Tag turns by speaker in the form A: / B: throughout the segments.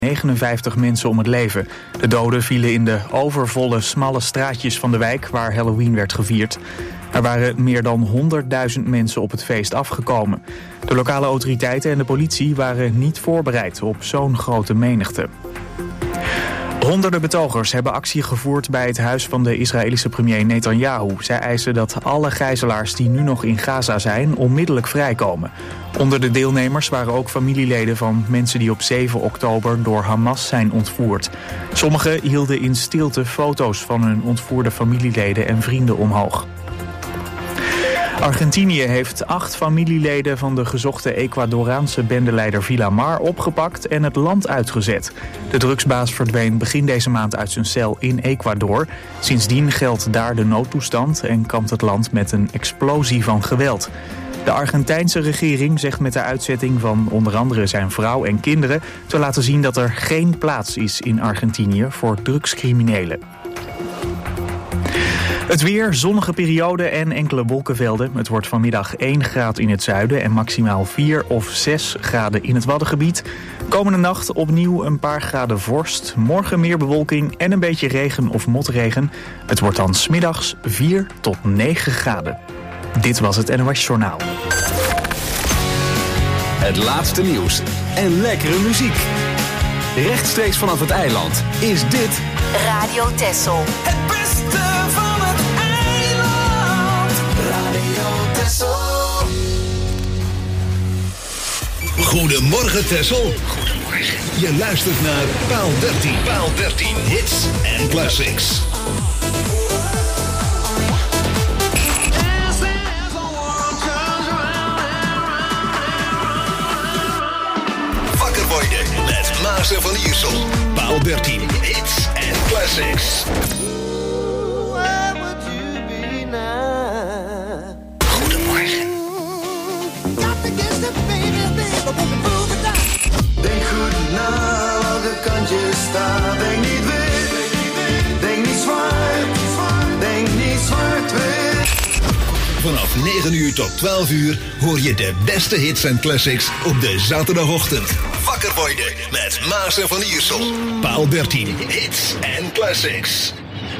A: 59 mensen om het leven. De doden vielen in de overvolle, smalle straatjes van de wijk waar Halloween werd gevierd. Er waren meer dan 100.000 mensen op het feest afgekomen. De lokale autoriteiten en de politie waren niet voorbereid op zo'n grote menigte. Honderden betogers hebben actie gevoerd bij het huis van de Israëlische premier Netanyahu. Zij eisen dat alle gijzelaars die nu nog in Gaza zijn onmiddellijk vrijkomen. Onder de deelnemers waren ook familieleden van mensen die op 7 oktober door Hamas zijn ontvoerd. Sommigen hielden in stilte foto's van hun ontvoerde familieleden en vrienden omhoog. Argentinië heeft 8 familieleden van de gezochte Ecuadoraanse bendeleider Villamar opgepakt en het land uitgezet. De drugsbaas verdween begin deze maand uit zijn cel in Ecuador. Sindsdien geldt daar de noodtoestand en kampt het land met een explosie van geweld. De Argentijnse regering zegt met de uitzetting van onder andere zijn vrouw en kinderen te laten zien dat er geen plaats is in Argentinië voor drugscriminelen. Het weer, zonnige periode en enkele wolkenvelden. Het wordt vanmiddag 1 graad in het zuiden en maximaal 4 of 6 graden in het Waddengebied. Komende nacht opnieuw een paar graden vorst. Morgen meer bewolking en een beetje regen of motregen. Het wordt dan 's middags 4 tot 9 graden. Dit was het NOS Journaal.
B: Het laatste nieuws en lekkere muziek. Rechtstreeks vanaf het eiland is dit
C: Radio Texel.
D: Het beste van het eiland. Radio Texel.
E: Goedemorgen Texel. Goedemorgen. Je luistert naar Paal 13. Paal 13. Hits en classics. Wakker worden met Maarten van Iersel. Paal 13. Hits en classics.
D: Where would you be now?
E: Goedemorgen.
D: Denk goed na welke kant je staat. Denk niet wit, denk niet zwart, denk niet zwart-wit.
E: Vanaf 9 uur tot 12 uur hoor je de beste hits en classics op de zaterdagochtend. Wakker worden met Maarten van Iersel. Paal 13. Hits en classics.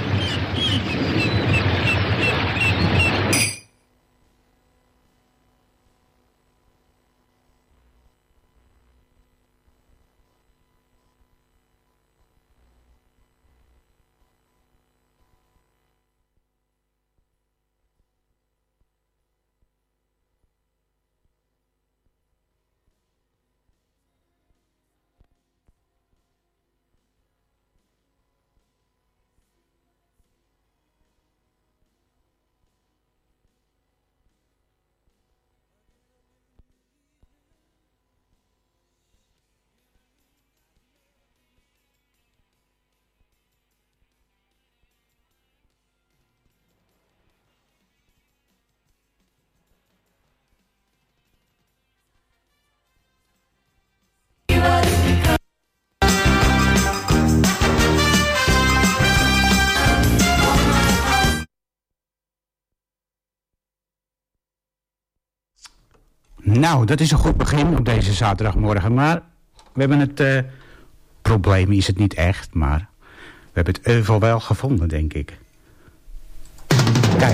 F: Nou, dat is een goed begin op deze zaterdagmorgen. Maar we hebben het probleem, is het niet echt, maar we hebben het euvel wel gevonden, denk ik. Kijk.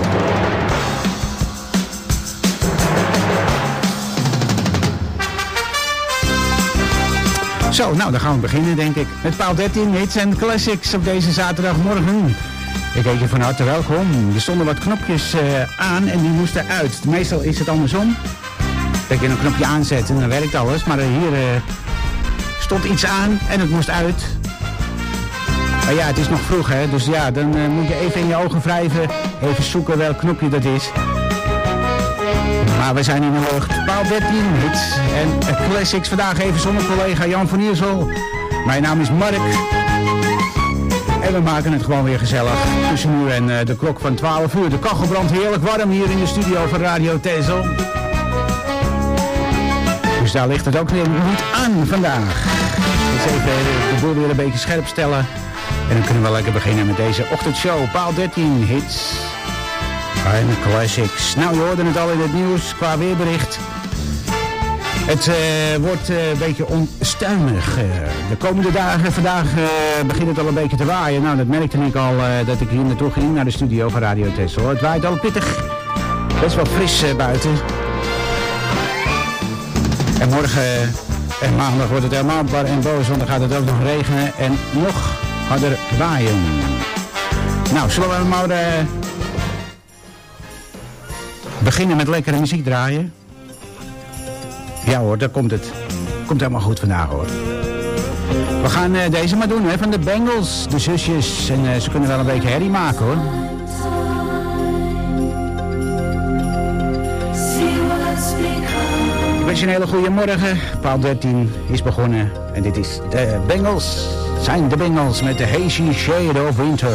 F: Zo, nou, dan gaan we beginnen, denk ik. Met Paal 13, hits en classics op deze zaterdagmorgen. Ik heet je van harte welkom. Er stonden wat knopjes aan en die moesten uit. Meestal is het andersom. Dat je een knopje aanzet en dan werkt alles. Maar hier stond iets aan en het moest uit. Maar ja, het is nog vroeg, hè. Dus ja, dan moet je even in je ogen wrijven. Even zoeken welk knopje dat is. Maar we zijn in de lucht. Paal 13, hits en classics. Vandaag even zonder collega Jan van Iersel. Mijn naam is Mark. En we maken het gewoon weer gezellig. Tussen nu en de klok van 12 uur. De kachel brandt heerlijk warm hier in de studio van Radio Texel. Dus daar ligt het ook weer niet aan vandaag. Dus even de boel weer een beetje scherp stellen. En dan kunnen we lekker beginnen met deze ochtendshow. Paal 13, hits en classics. Nou, je hoorde het al in het nieuws qua weerbericht. Het wordt een beetje onstuimig. De komende dagen, vandaag begint het al een beetje te waaien. Nou, dat merkte ik al dat ik hier naartoe ging, naar de studio van Radio Texel. Het waait al pittig. Best wel fris buiten. En morgen en maandag wordt het helemaal bar en boos, want dan gaat het ook nog regenen en nog harder waaien. Nou, zullen we maar beginnen met lekkere muziek draaien? Ja hoor, daar komt het. Komt helemaal goed vandaag hoor. We gaan deze maar doen, hè, van de Bengals, de zusjes. En ze kunnen wel een beetje herrie maken hoor. Ik wens je een hele goede morgen. Paal 13 is begonnen. En dit is de Bengals. Zijn de Bengals met de Hazy Shade of Winter.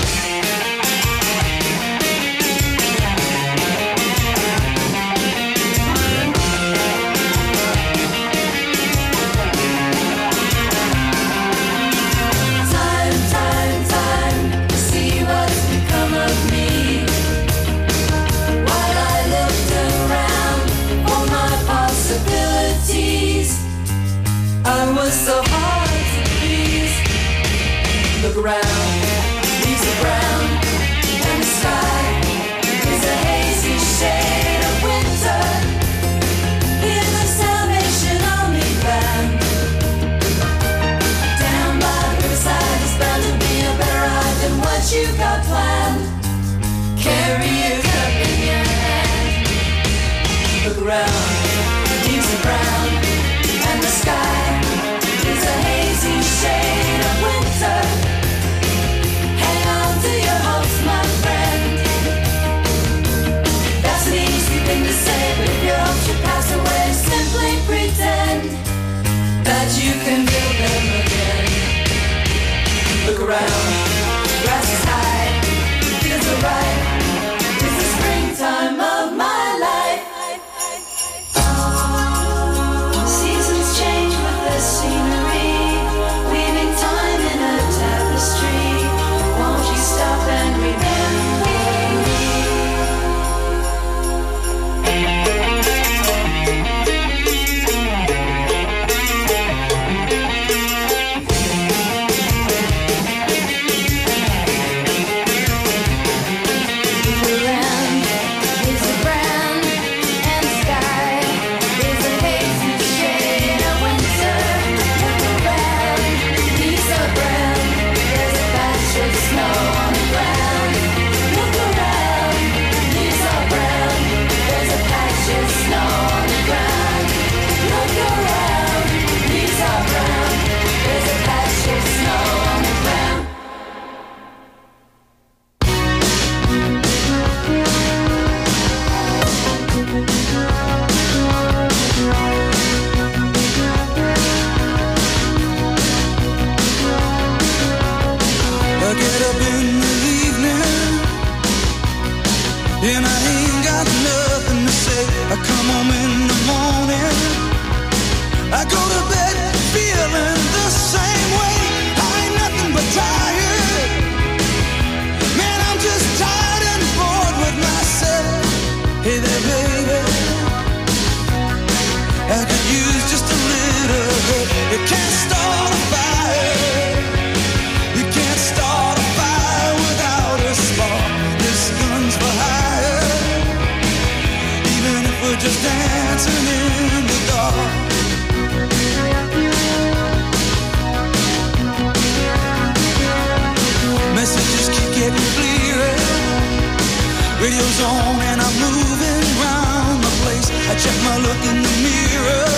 G: Radio's on and I'm moving around the place. I check my look in the mirror.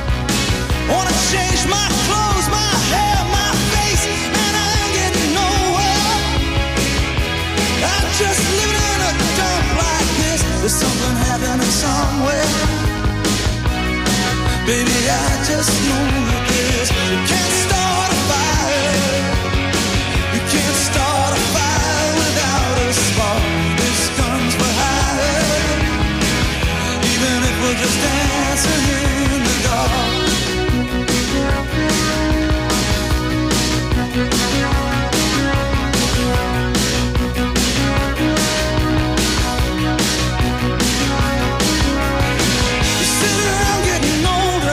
G: Wanna change my clothes, my hair, my face, and I ain't getting nowhere. I'm just living in a dump like this. There's something happening somewhere. Baby, I just know that this. You can't start a fire. You can't start a fire without a spark. This guns for hire. Even if we're just dancing in the dark. You sit around getting older.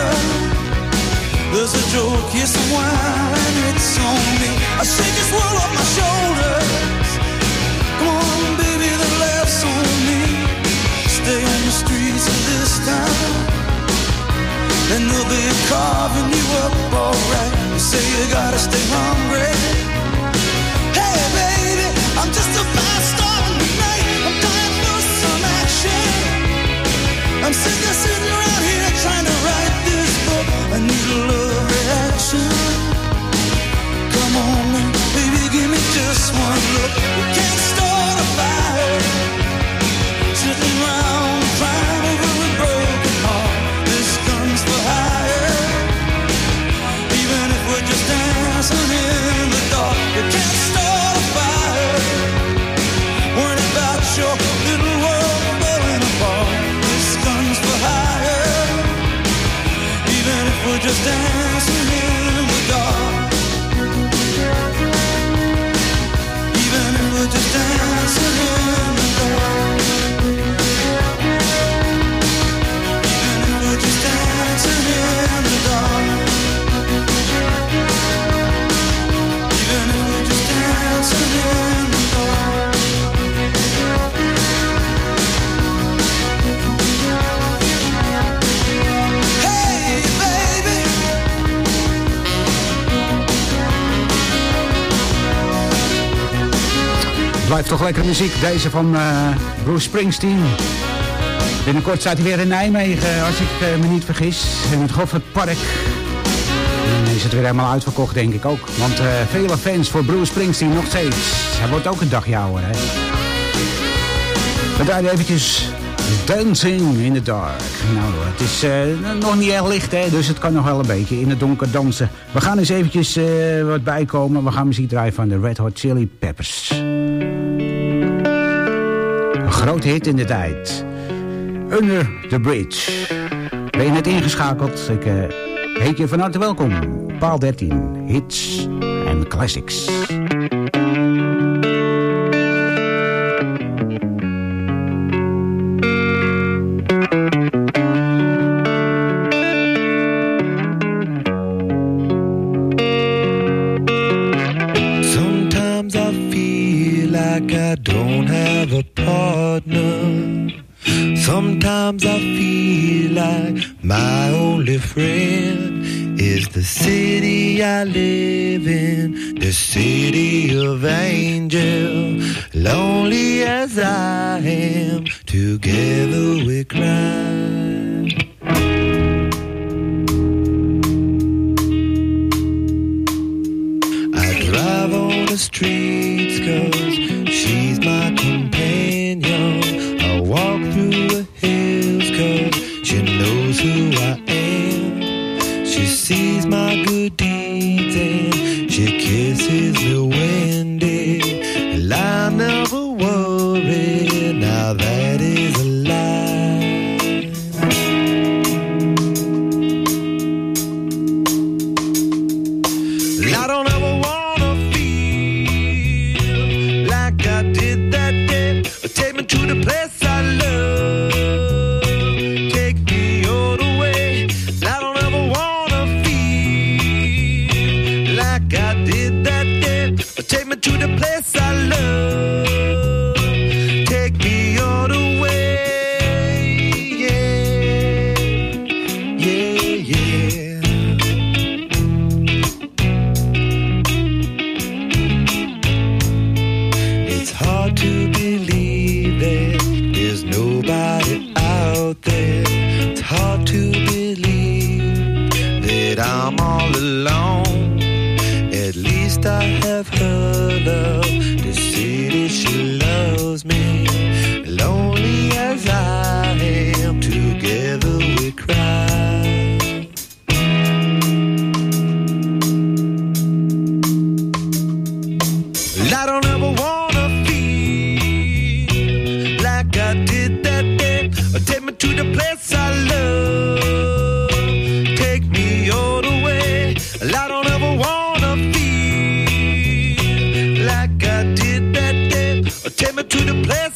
G: shake this world off my shoulders. Come on, baby, the laughs on me. Stay on the streets of this town, and they'll be carving you up alright. You say you gotta stay hungry. Hey, baby, I'm just a fast star tonight. I'm dying for some action. I'm sick of sitting around here trying to write this book. I need a love reaction. Come on, man, baby, give me just one look. We can't start a fire, sitting around crying over a broken heart. This gun's for hire, even if we're just dancing in the dark. We can't start a fire, worrying about your little world falling apart. This gun's for hire, even if we're just dancing in the dark. Even if we're just dancing in the dark. Even if we're just dancing in the dark. Even if we're just dancing in the dark. Hey, baby.
F: Blijft toch lekker muziek. Deze van Bruce Springsteen. Binnenkort staat hij weer in Nijmegen, als ik me niet vergis. In het Goffertpark. En dan is het weer helemaal uitverkocht, denk ik ook. Want vele fans voor Bruce Springsteen nog steeds. Hij wordt ook een dagje ouder, hè. We draaien eventjes Dancing in the Dark. Nou, het is nog niet erg licht, hè. Dus het kan nog wel een beetje in het donker dansen. We gaan eens eventjes wat bijkomen. We gaan muziek draaien van de Red Hot Chili Peppers. Een grote hit in de tijd. Under the Bridge. Ben je net ingeschakeld? Ik heet je van harte welkom. Paal 13. Hits en classics.
H: Sometimes I feel like I don't have a partner. Sometimes I feel like my only friend is the city I live in, the city of angel. Lonely as I am, together we cry. I drive on the streets 'cause she's my companion. I walk through the hills 'cause she knows who I am. She sees my good deeds and she kisses the windy. And I never worry, now that is a lie. I don't ever wanna feel like I did that day. Take me to the place I love. Take me all the way. I don't ever wanna feel like I did that day. Take me to the place I love. Take me all the way. Yeah, yeah, yeah. It's hard to believe that there's nobody out there. It's hard to believe that I'm all alone. At least I have her love. The city, she loves me. Lonely as I am, together we cry. I don't ever wanna feel like I did that day. Take me to the place I love. Take me all the way. I don't ever wanna feel like I did that day. Take me to the place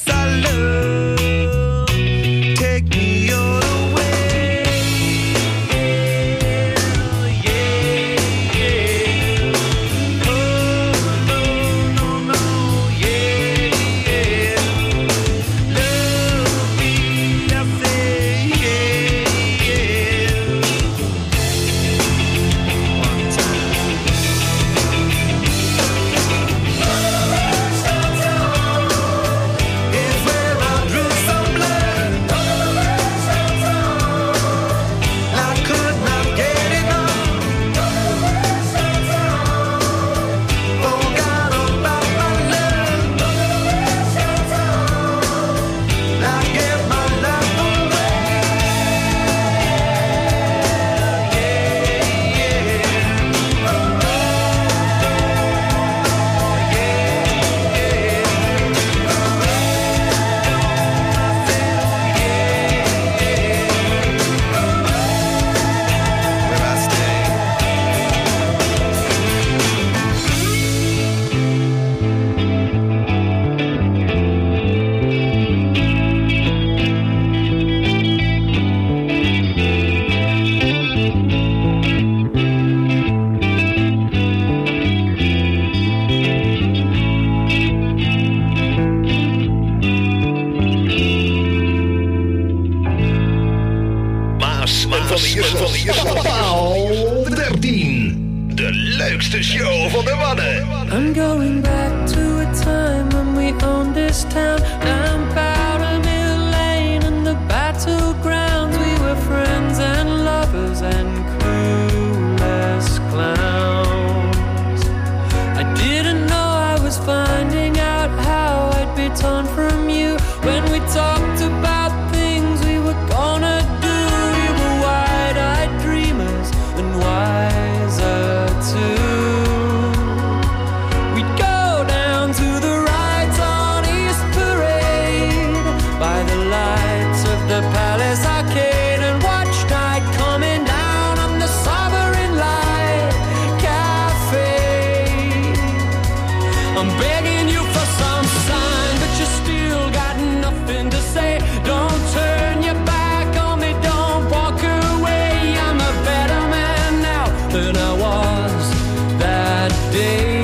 E: show van de mannen.
I: I'm going back to a time when we owned this town. Down Powder Mill Lane and the battlegrounds. We were friends and lovers and clueless clowns. I didn't know I was finding out how I'd be torn from you. When we talked about things we were gonna do. We were wide-eyed dreamers and wiser too. We'd go down to the rides on East Parade by the lights of the Palace Arcade and watch night coming down on the Sovereign Light Cafe. I'm begging you for some sign, but you still got nothing to say. Don't turn your back on me, don't walk away. I'm a better man now than I was that day.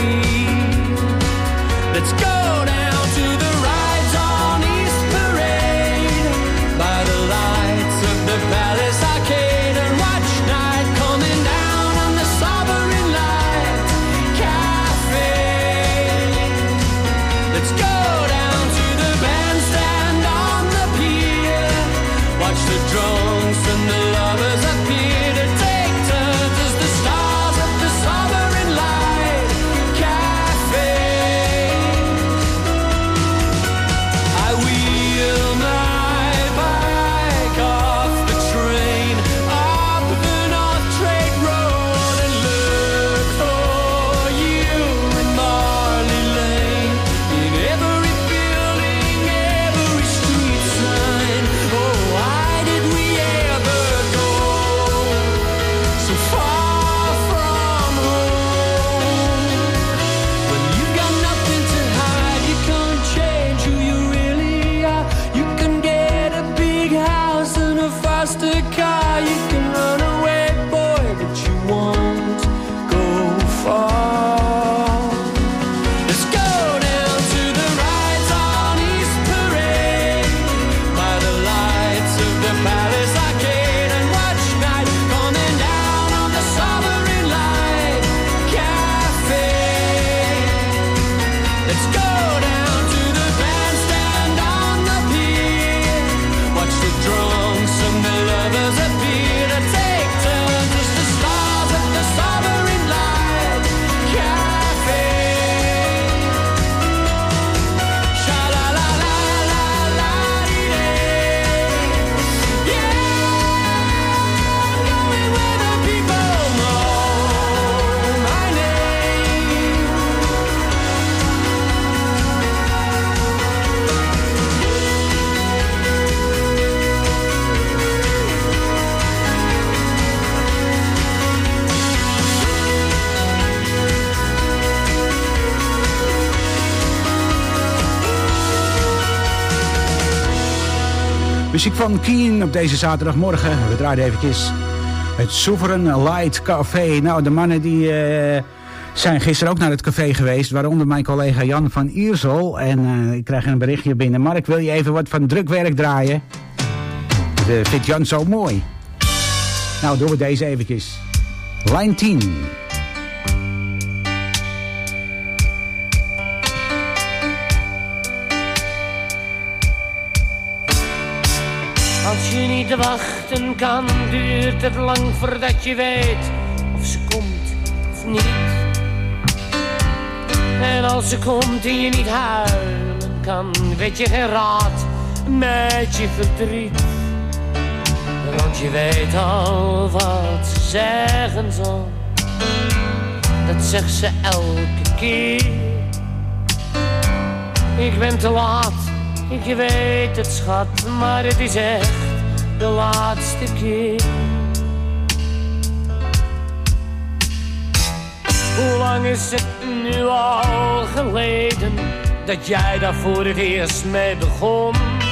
I: Let's go down to the rides on East Parade by the lights of the Palace Arcade and watch night coming down on the Sovereign Light Cafe. Let's go down to the bandstand on the pier. Watch the drunks and the lovers appear to take turns as the stars of the Sovereign Light Cafe. I wheel my bike off the train up the North Trade Road and look for you in Marley Lane. In every building, every street sign. Oh, why did we ever go so far from home? When you've got nothing to hide, you can't change who you really are. You can get a big house and a faster car. You can run away, boy, but you won't go far. Let's go down to the rides on East Parade by the lights of the Palace Arcade and watch night coming down on the Sovereign Light Cafe. Let's go down to the bandstand on the pier. Watch the drunks and the lovers appear to take turns as the stars of the Sovereign Light Cafe. Sha-la-la-la-la-la-dee-day. Yeah, I'm going where the people know my name.
F: Muziek van Keen op deze zaterdagmorgen. We draaien eventjes het Sovereign Light Café. Nou, de mannen die zijn gisteren ook naar het café geweest. Waaronder mijn collega Jan van Iersel. En ik krijg een berichtje binnen. Mark, wil je even wat van drukwerk draaien? Dat vindt Jan zo mooi. Nou, doen we deze eventjes. Lijn 10.
I: Als je niet wachten kan, duurt het lang voordat je weet of ze komt of niet. En als ze komt en je niet huilen kan, weet je geen raad met je verdriet. Want je weet al wat ze zeggen zal, dat zegt ze elke keer. Ik ben te laat, ik weet het schat, maar het is echt de laatste keer. Hoe lang is het nu al geleden dat jij daar voor het eerst mee begon?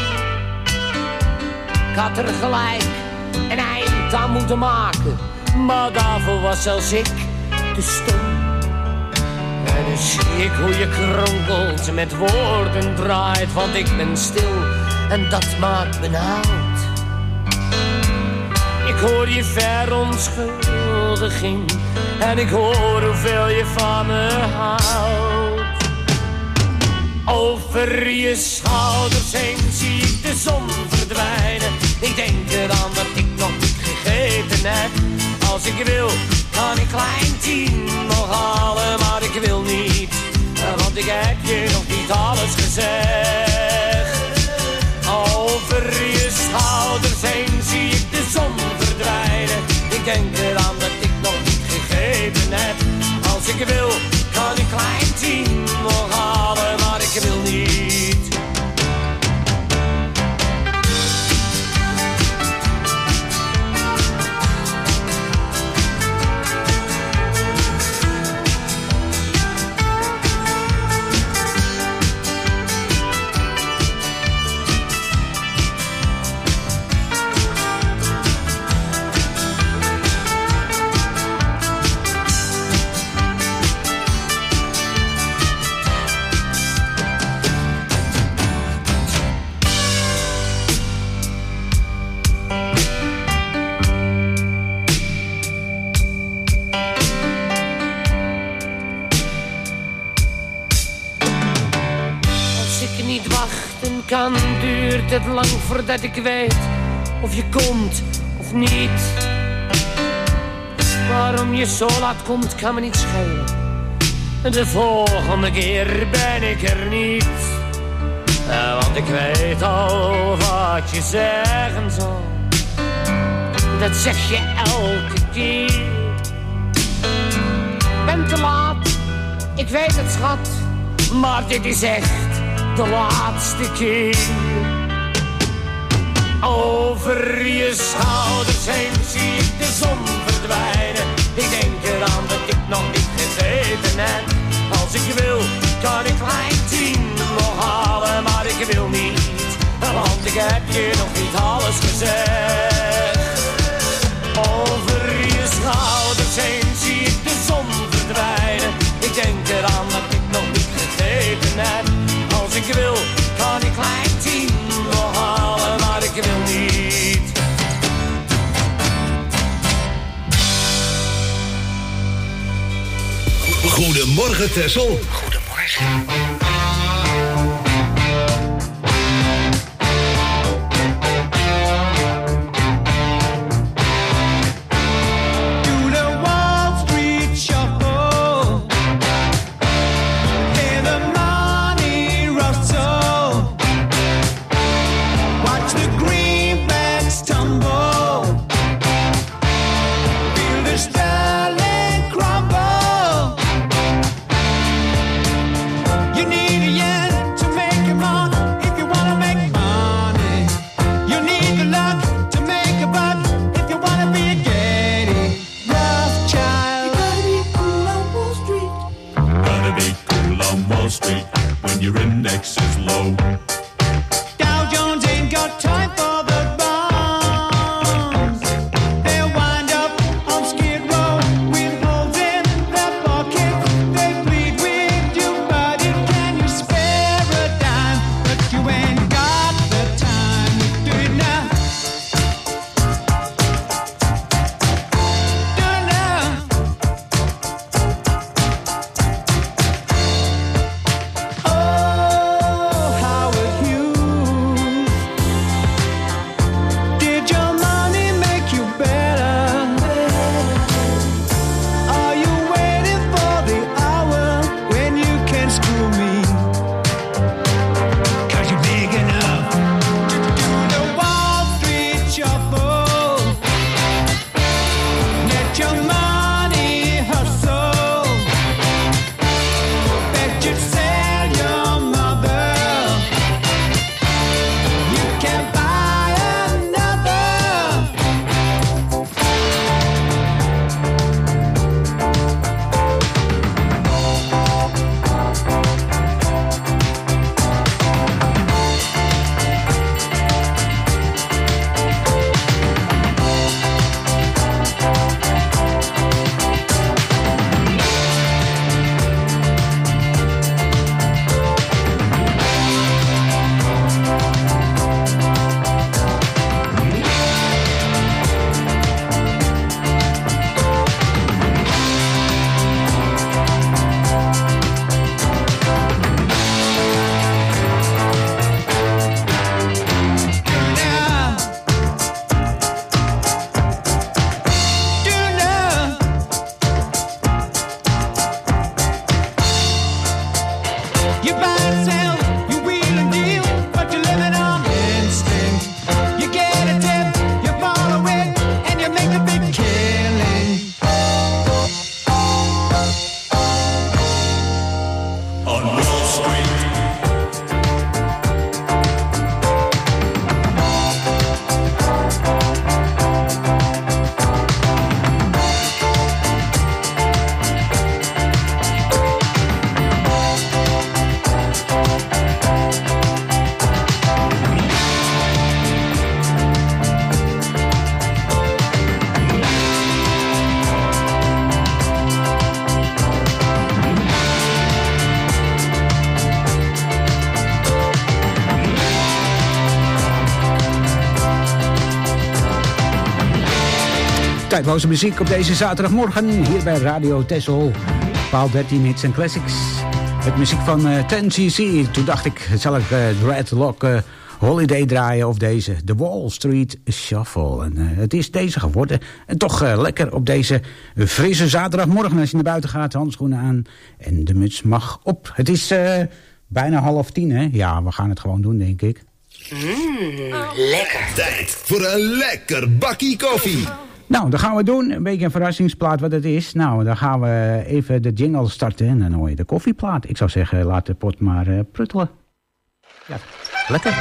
I: Ik had er gelijk een eind aan moeten maken, maar daarvoor was zelfs ik te stom. En nu zie ik hoe je kronkelt, met woorden draait, want ik ben stil en dat maakt me benauwd. Ik hoor je verontschuldiging En ik hoor hoeveel je van me houdt. Over je schouders heen zie ik de zon verdwijnen. Ik denk eraan dat ik nog niet gegeten heb. Als ik wil, kan ik klein 10 nog halen, maar ik wil niet. Want ik heb je nog niet alles gezegd. Over je schouders heen zie ik de zon verdwijnen. Ik denk eraan dat ik nog niet gegeten heb. Als ik wil, kan ik klein 10 nog halen, maar ik wil niet. Kan duurt het lang voordat ik weet of je komt of niet. Waarom je zo laat komt kan me niet schelen. De volgende keer ben ik er niet. Want ik weet al wat je zeggen zal. Dat zeg je elke keer. Ben te laat, ik weet het schat. Maar dit is echt de laatste keer. Over je schouders heen zie ik de zon verdwijnen. Ik denk eraan dat ik nog niet gegeten heb. Als ik wil, kan ik klein 10 nog halen, maar ik wil niet. Want ik heb je nog niet alles gezegd. Over je schouders heen zie ik de zon verdwijnen. Ik denk eraan dat ik nog niet gegeten heb. Als ik wil, kan ik klein 10 nog halen, maar ik wil niet.
E: Goedemorgen Texel.
J: Goedemorgen.
G: How You buy and sell, you wheel and deal, but you're living on instinct. You get a tip, you follow it, and you make a big killing.
J: On Wall Street.
F: Tijdloze muziek op deze zaterdagmorgen hier bij Radio Texel. Paal 13 hits en classics. Met muziek van 10cc. Toen dacht ik, zal ik Dreadlock Holiday draaien of deze. The Wall Street Shuffle. En het is deze geworden. En toch lekker op deze frisse zaterdagmorgen als je naar buiten gaat. Handschoenen aan en de muts mag op. Het is bijna 9:30, hè? Ja, we gaan het gewoon doen, denk ik.
C: Lekker.
E: Tijd voor een lekker bakkie koffie.
F: Nou, dat gaan we doen. Een beetje een verrassingsplaat wat het is. Nou, dan gaan we even de jingle starten en dan hoor je de koffieplaat. Ik zou zeggen, laat de pot maar pruttelen. Ja, lekker.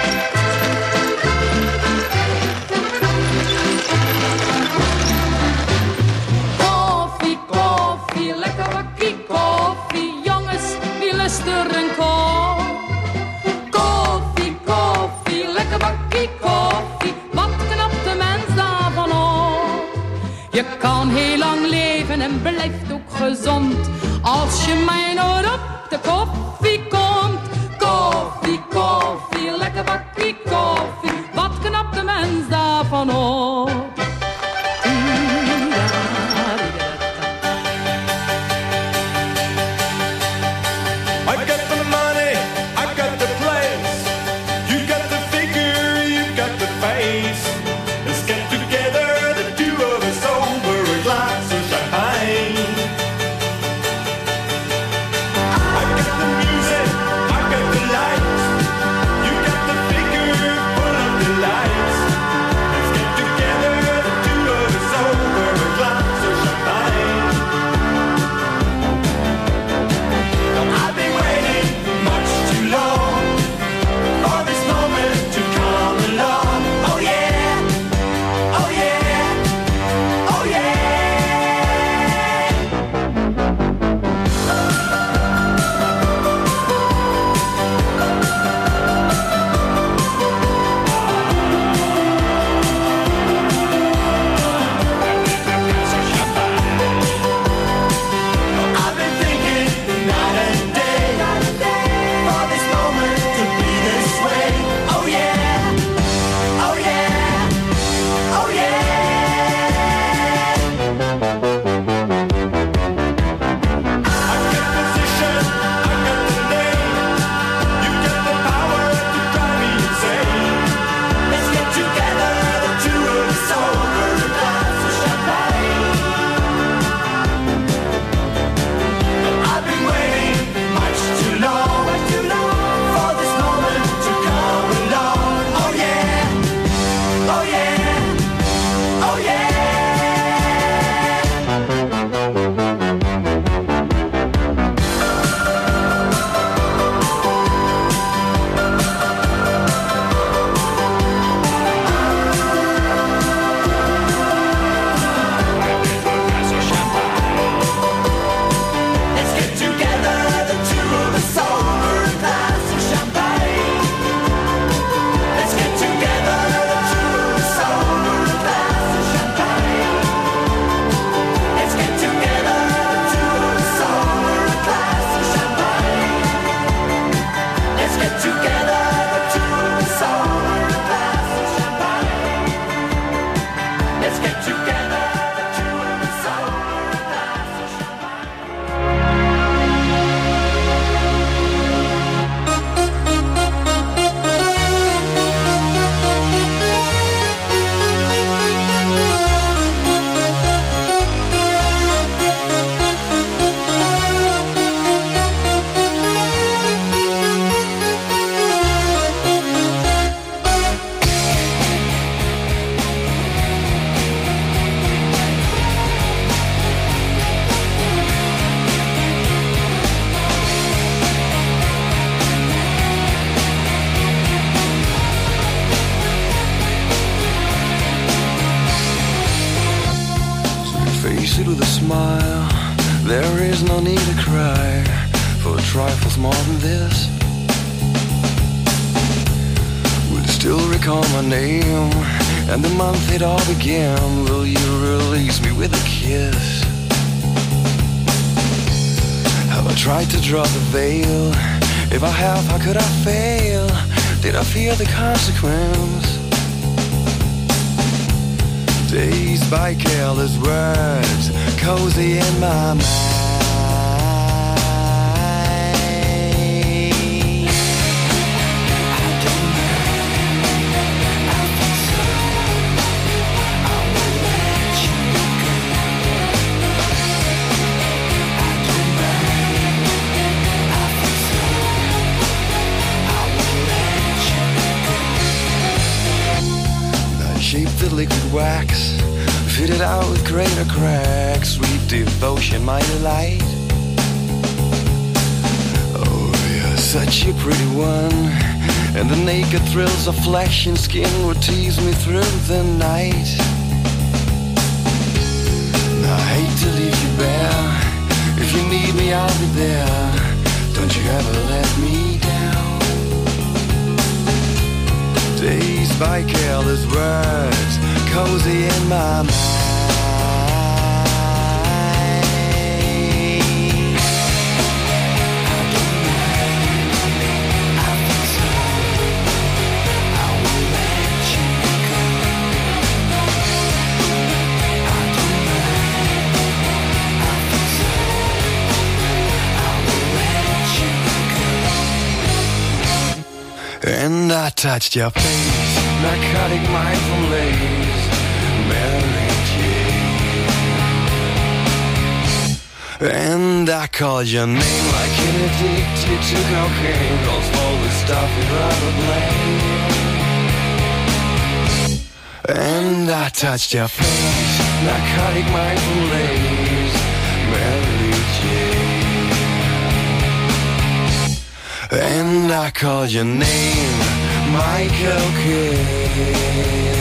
I: Koffie, koffie, lekker bakkie koffie. Jongens, wie lust er een kop? Koffie, koffie, lekker bakkie koffie. Wat knapt de mens daarvan op? Je kan heel lang leven en blijft ook gezond. Als je mij nooit op de koffie komt. Koffie, koffie, lekker bakkie koffie. Wat knapt de mens daarvan op?
J: I got the money, I got the place. You got the figure, you got the face. Let's get together, the two of us over a glass of champagne. I got the music, I got the lights. You got the figure, put up the lights. Let's get together.
H: is no need to cry for trifles more than this. Will you still recall my name and the month it all began? Will you release me with a kiss? Have I tried to draw the veil? If I have, how could I fail? Did I fear the consequence? Dazed by careless words, cozy in my mind. The liquid wax, fitted out with greater cracks, sweet devotion, my delight. Oh, you're such a pretty one, and the naked thrills of flesh and skin would tease me through the night. I hate to leave you bare. If you need me, I'll be there. Don't you ever let me down. Dazed by careless words, cozy in my mind. I don't mind, I think so. I will let you go. I don't mind, I think so. I will let you go. And I touched your face, narcotic mindful lace, Mary Jane. And I called your name like an addicted to cocaine, calls all the stuff you'd rather blame. And I touched your face, narcotic mindful lace, Mary Jane. And I called your name, Michael Kidd.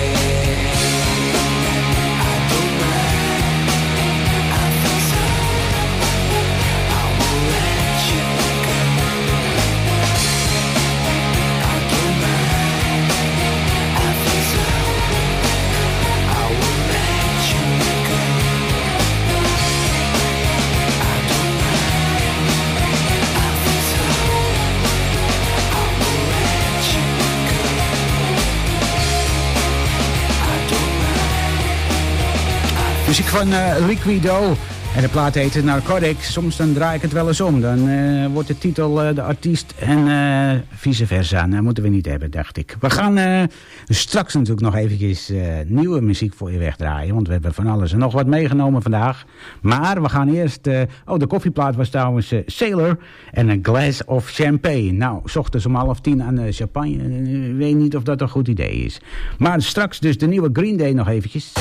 F: Muziek van Liquido. En de plaat heet Narcotics. Soms dan draai ik het wel eens om. Dan wordt de titel de artiest en vice versa. Dat moeten we niet hebben, dacht ik. We gaan straks natuurlijk nog eventjes nieuwe muziek voor je wegdraaien. Want we hebben van alles en nog wat meegenomen vandaag. Maar we gaan eerst... de koffieplaat was trouwens Sailor en een glass of champagne. Nou, 's ochtends om 9:30 aan de champagne. Ik weet niet of dat een goed idee is. Maar straks dus de nieuwe Green Day nog eventjes.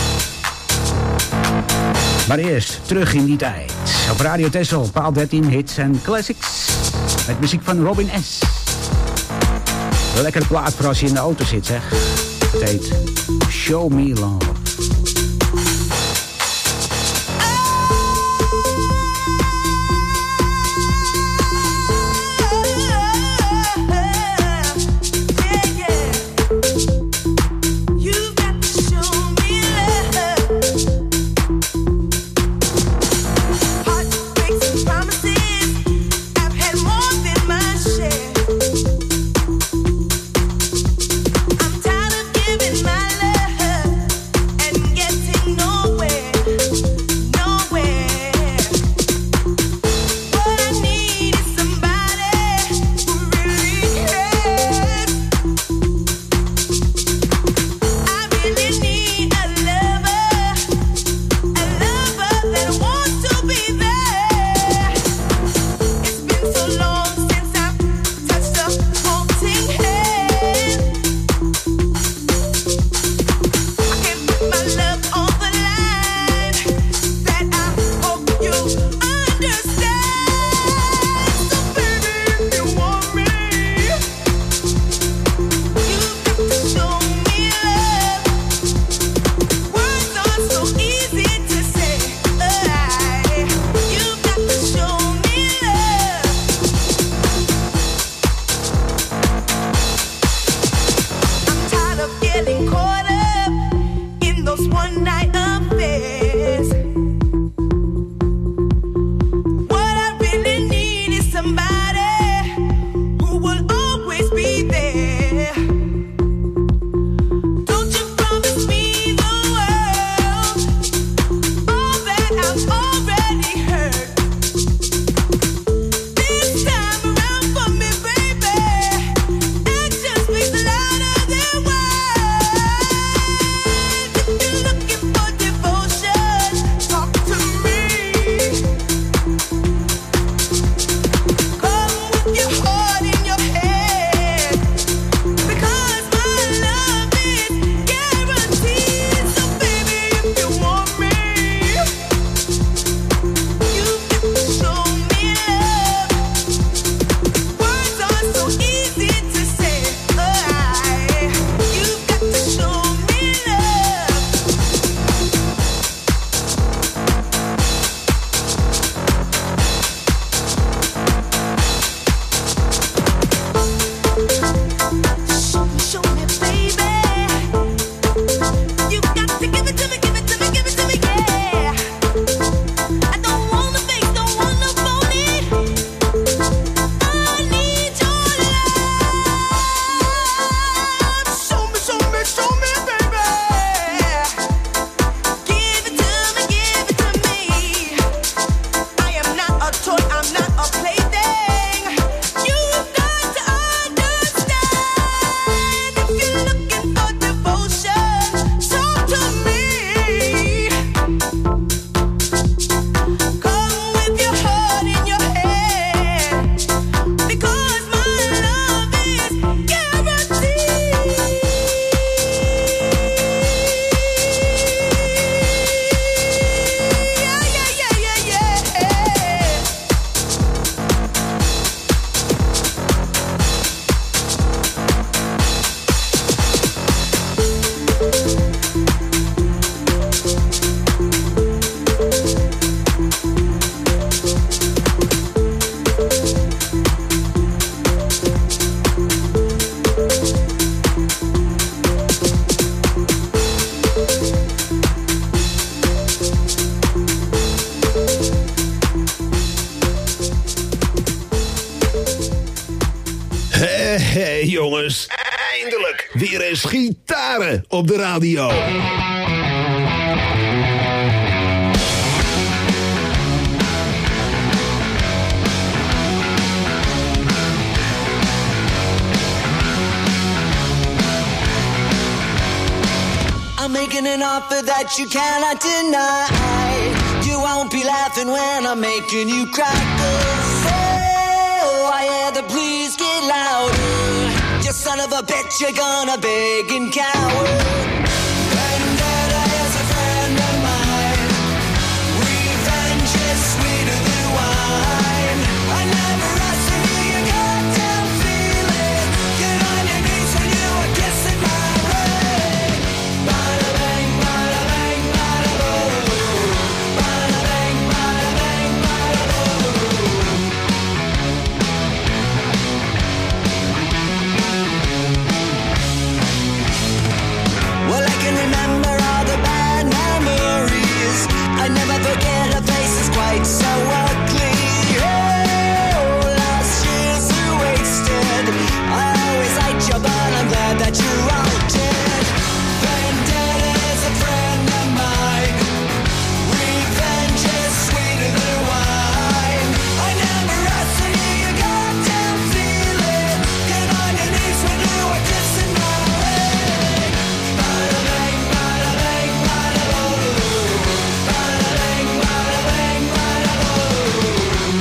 F: Maar eerst terug in die tijd. Op Radio Texel, paal 13, hits en classics. Met muziek van Robin S. Een lekkere plaat voor als je in de auto zit, zeg. Het heet Show Me Love.
G: I'm tired of giving my love
E: Hé, jongens. Eindelijk. Weer eens gitaren op de radio.
G: I'm making an offer that you cannot deny. You won't be laughing when I'm making you cry. Oh, I had to please get louder. You son of a bitch, you're gonna beg and cower. Vendetta is a friend of mine. Revenge is sweeter than wine. I never asked for you goddamn feeling. Get on your knees when you are kissing my ring. Bada bang, bada bang, bada boom. Bada bang, bada bang, bada boom. Well, I can remember all the bad memories. I never forget her face is quite so ugly. Oh, last year's are wasted. I always liked you, but I'm glad that you're all dead. Vendetta is a friend of mine. Revenge is sweeter than wine. I never asked for you goddamn feeling. Get on your knees when you are kissing my ring. Bada bang, bada bang, bada boom. Bada bang, bada bang, bada boom.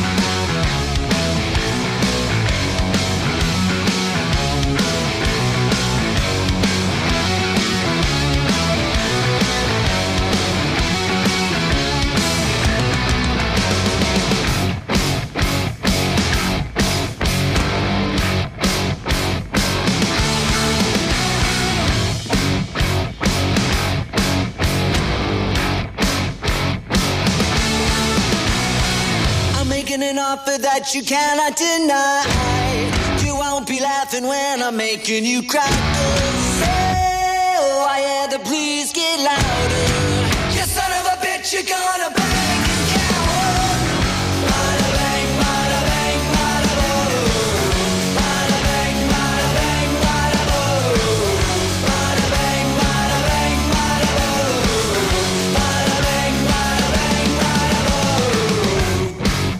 G: I'm making an offer that you cannot deny. You won't be laughing when I'm making you cry. Oh, I had to please get louder. You son of a bitch, you're gonna bang and cower. Bada bang, bada bang, bada boom. Bada bang, bada bang, bada boom. Bada bang, bada bang, bada boom. Bada bang, bada bang, bada boom.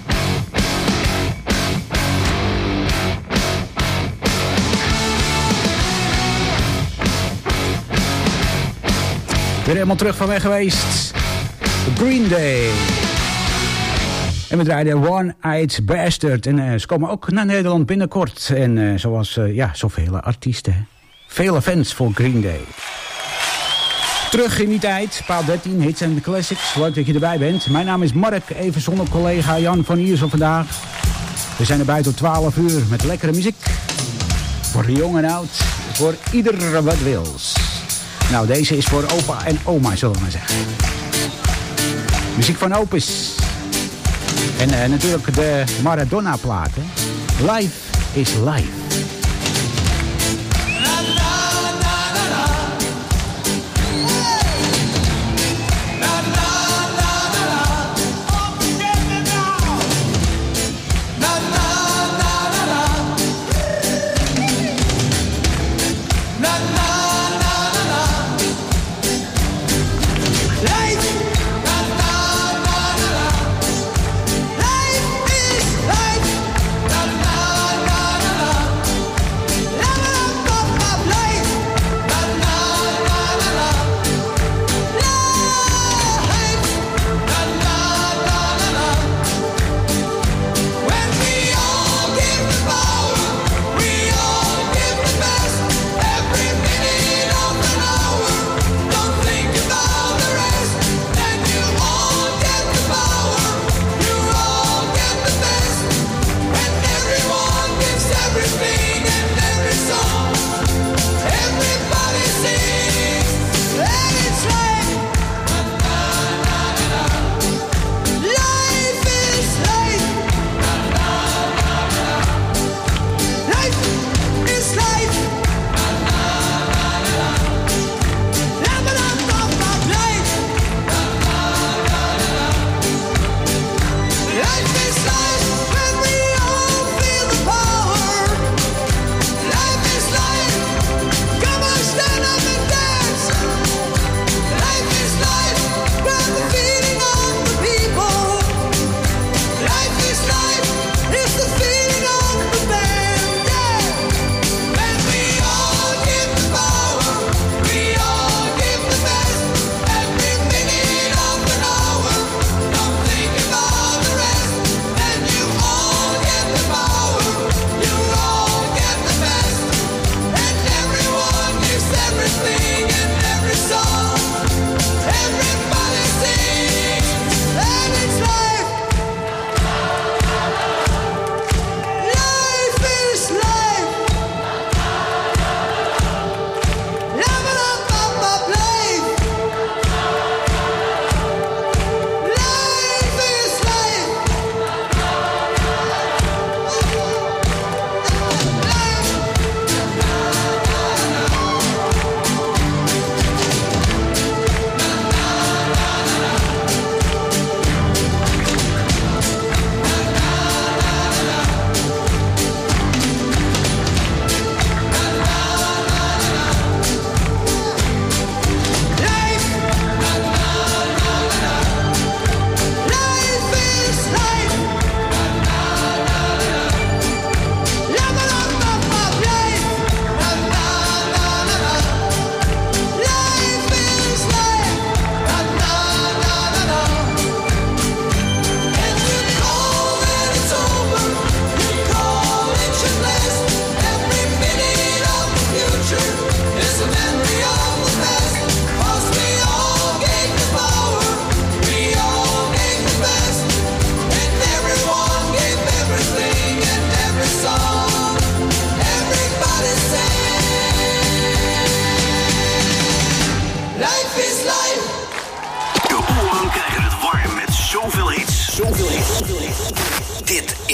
F: Weer helemaal terug van weg geweest. Green Day. En we draaiden One-Eyed Bastard. En ze komen ook naar Nederland binnenkort. En zoals zoveel artiesten. Hè. Vele fans voor Green Day. Terug in die tijd. Paal 13, hits en classics. Leuk dat je erbij bent. Mijn naam is Mark. Even zonder collega Jan van Iersel vandaag. We zijn erbij tot 12 uur met lekkere muziek. Voor jong en oud. Voor ieder wat wils. Nou, deze is voor opa en oma, zullen we maar zeggen. Muziek van Opus. En natuurlijk de Maradona-platen. Life is life.
G: Life is life.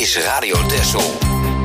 B: is Radio Texel.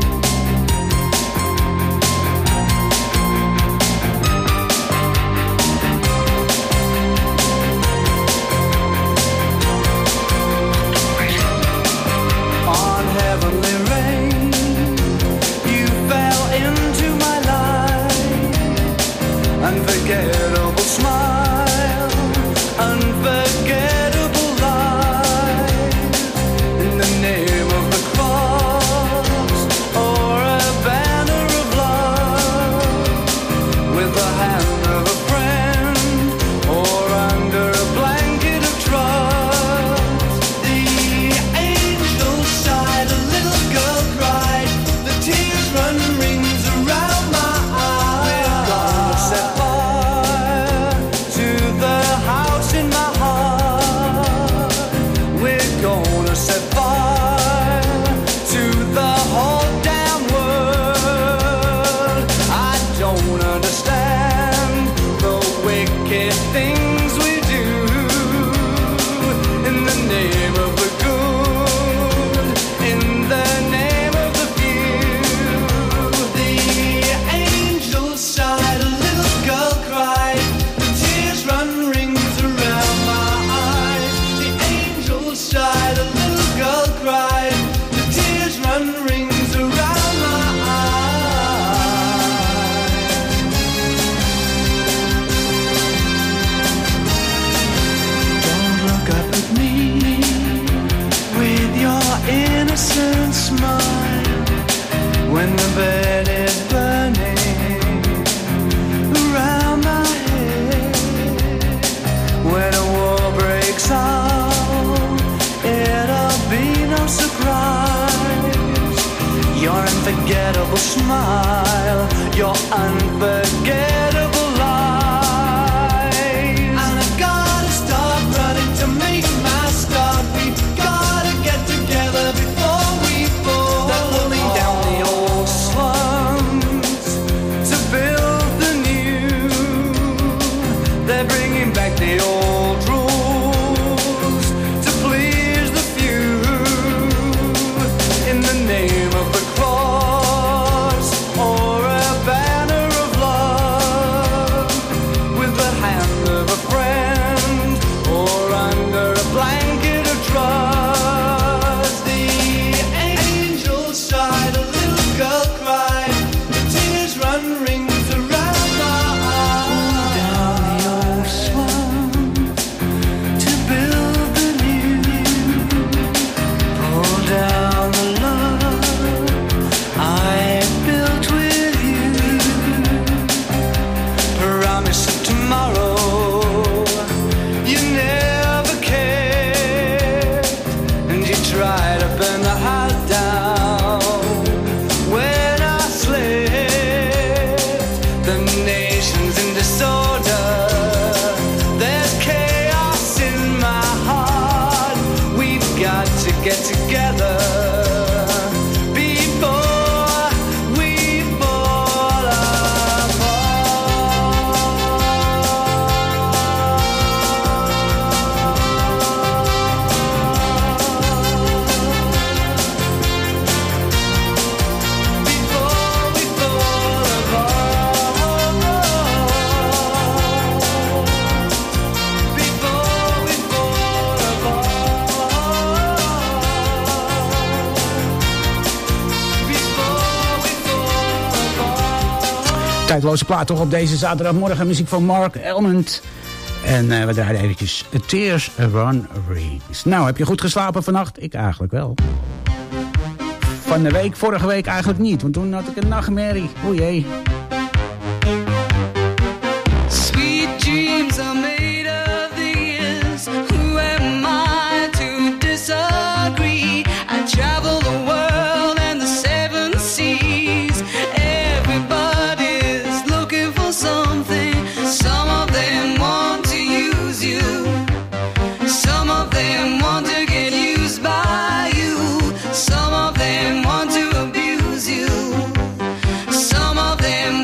G: Unforgettable smile, unforgettable life, in the name of the cross, or a banner of love, with the hand of a friend, or under a blanket of trust. The angel sighed, a little girl cried, the tears run rings around my eyes. We're gonna set fire to the house in my heart. We're gonna set fire to the whole damn world. I don't understand the wicked things we do in the name of the good, in the name of the few. The angel sighed, a little girl cried, the tears run rings around my eyes. The angel sighed, a little girl cried, the tears run rings around my eyes. Don't look up at me with your innocent smile when the bed is burning around my head. When a war breaks out, it'll be no surprise. Your unforgettable smile, your unforgettable lies. And I've gotta stop running to make my start. We've gotta get together before we fall. They're pulling down the old slums to build the new. They're bringing back the old rules to please the few. In the name of the cross, or a banner of love, with the hand of a friend, or under a blanket of trust. The angel sighed, a little girl cried, the tears run rings around my eyes. Down the old slum to build the new. Pull down the love I built with you. Promise of tomorrow you never cared, and you tried to burn the house down when I slept. The nation's in disorder, there's chaos in my heart. We've got to get together before we fall apart. Before we fall apart. Before we fall apart. Before we fall apart.
F: Tijdloze plaat toch op deze zaterdagmorgen. Muziek van Mark Elmond. En we draaien eventjes Tears Run Rings. Nou, heb je goed geslapen vannacht? Ik eigenlijk wel. Van de week, vorige week eigenlijk niet. Want toen had ik een nachtmerrie. O jee.
I: Sweet dreams are made of this. Who am I to disagree? I travel the world and the seven seas. Everybody's looking for something. Some of them want to use you. Some of them want to get used by you. Some of them want to abuse you. Some of them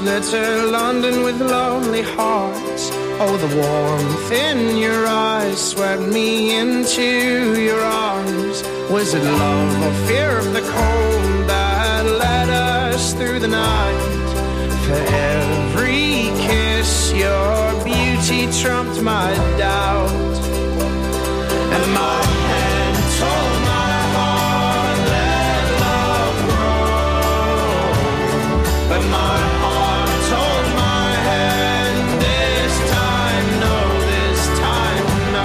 K: litter London with lonely hearts. Oh, the warmth in your eyes swept me into your arms. Was it love or fear of the cold that led us through the night? For every kiss, your beauty trumped my doubt. And my hand told my heart, let love grow. But my heart told my hand, this time no, this time no.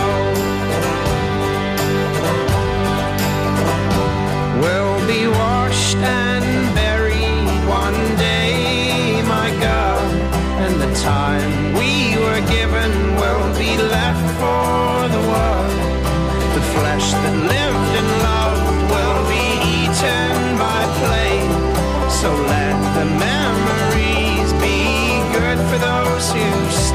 K: We'll be washed and buried one day, my God. And the time we were given will be left for the world. The flesh that lived and loved will be eaten by flame. So let the memories be good for those who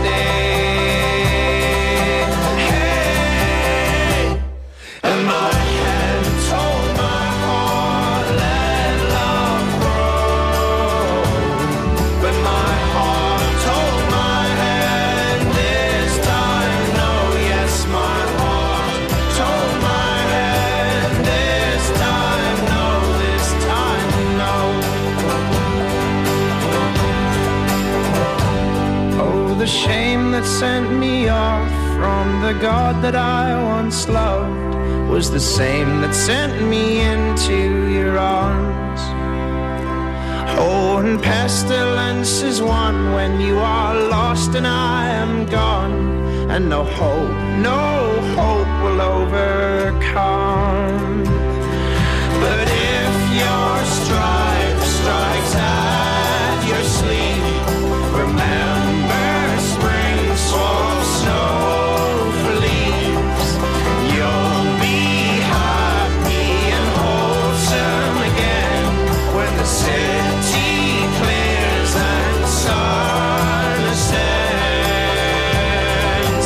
K: stay. Hey, and my hand told my heart, let love grow. But my heart told my hand, this time no, yes, my heart told my hand, this time no, this time no. Oh, the shame that sent me off from the God that I once loved was the same that sent me into your arms. Oh, and pestilence is one when you are lost and I am gone. And no hope will overcome. But if your stripe strikes at your sleeve, remember spring swamp snow for leaves. You'll be happy and wholesome again when the city clears and sun ascends.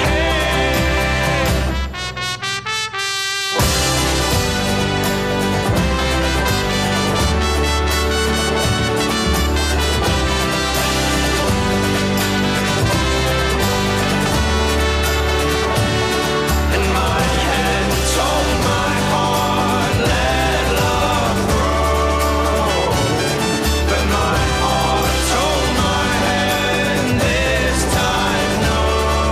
K: And my hand told my heart, let love grow. But my heart told my hand, this time no.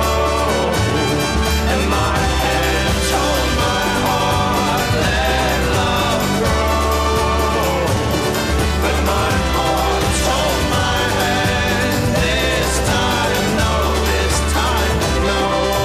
K: And my hand told my heart, let love grow. But my heart told my hand, this time no, this time no.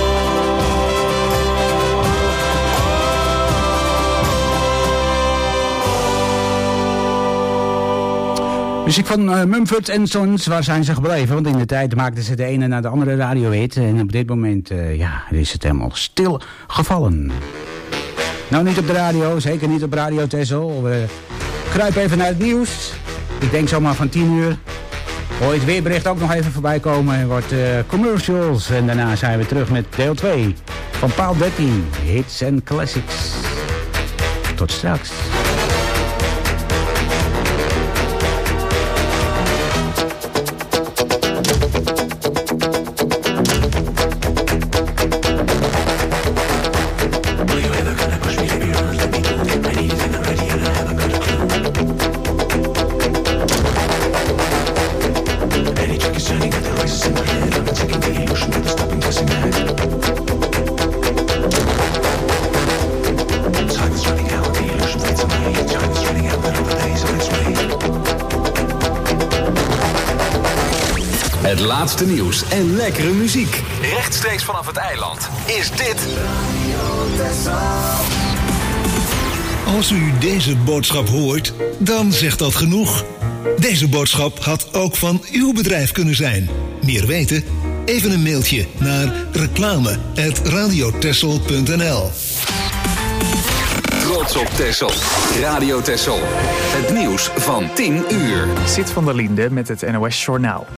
F: Muziek van Mumford & Sons, waar zijn ze gebleven? Want in de tijd maakten ze de ene naar de andere radiohit. En op dit moment is het helemaal stil gevallen. Nou, niet op de radio, zeker niet op Radio Texel. We kruipen even naar het nieuws. Ik denk zomaar van 10 uur. Hoor je het weerbericht ook nog even voorbij komen. Er wordt commercials. En daarna zijn we terug met deel 2 van Paal 13. Hits en Classics. Tot straks.
B: Het laatste nieuws en lekkere muziek. Rechtstreeks vanaf het eiland is dit...
E: Als u deze boodschap hoort, dan zegt dat genoeg. Deze boodschap had ook van uw bedrijf kunnen zijn. Meer weten? Even een mailtje naar reclame@radiotexel.nl.
B: Trots op Texel. Radio Texel. Het nieuws van 10 uur.
A: Sid van der Linde met het NOS Journaal.